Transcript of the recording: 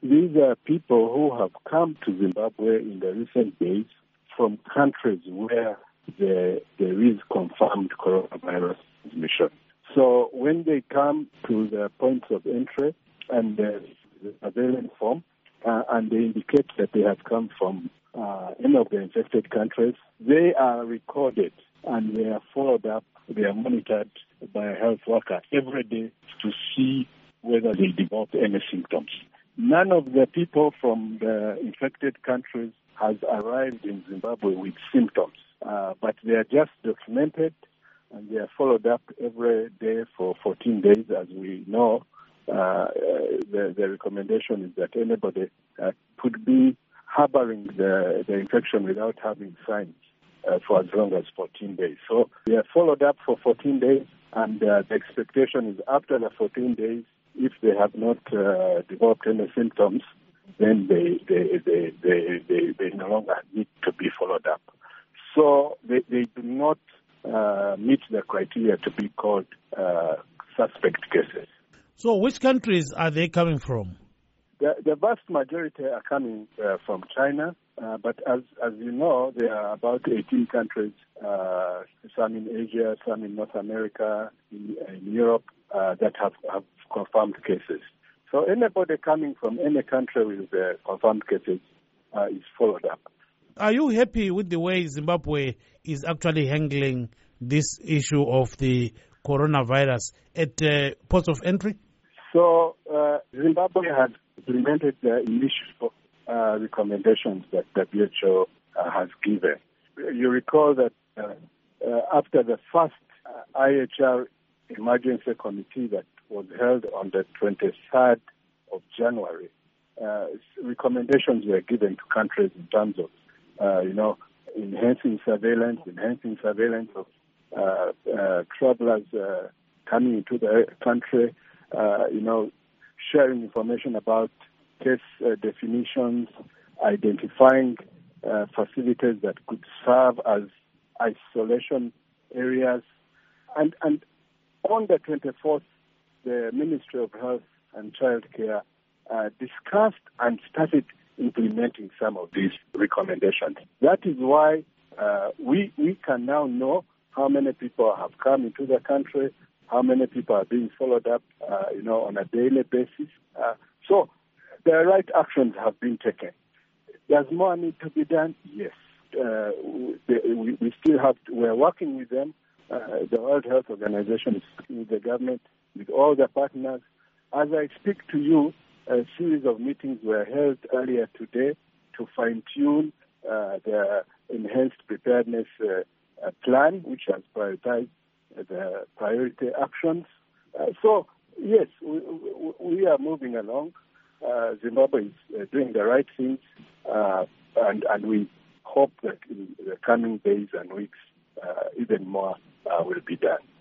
these are people who have come to Zimbabwe in the recent days from countries where there is confirmed coronavirus transmission. So when they come to the points of entry and the surveillance form, and they indicate that they have come from any of the infected countries, they are recorded and they are followed up, they are monitored by a health worker every day to see whether they develop any symptoms. None of the people from the infected countries has arrived in Zimbabwe with symptoms, but they are just documented and they are followed up every day for 14 days. As we know, the recommendation is that anybody could be harboring the infection without having signs for as long as 14 days. So they are followed up for 14 days, and the expectation is after the 14 days, if they have not developed any symptoms, then they no longer need to be followed up. So they do not meet the criteria to be called suspect cases. So which countries are they coming from? The vast majority are coming from China, but as you know, there are about 18 countries, some in Asia, some in North America, in Europe, that have confirmed cases. So anybody coming from any country with confirmed cases is followed up. Are you happy with the way Zimbabwe is actually handling this issue of the coronavirus at ports of entry? So Zimbabwe has implemented the initial recommendations that WHO has given. You recall that after the first IHR emergency committee that was held on the 23rd of January, recommendations were given to countries in terms of, enhancing surveillance of travelers coming into the country, sharing information about case definitions, identifying facilities that could serve as isolation areas. And on the 24th, the Ministry of Health and Child Care discussed and started implementing some of these recommendations. That is why we can now know how many people have come into the country, how many people are being followed up, on a daily basis. So the right actions have been taken. Does more need to be done? Yes. We still have to, we're working with them. The World Health Organization is working with the government, with all the partners. As I speak to you, a series of meetings were held earlier today to fine-tune the enhanced preparedness plan, which has prioritized the priority actions. So, yes, we are moving along. Zimbabwe is doing the right things, and we hope that in the coming days and weeks, even more will be done.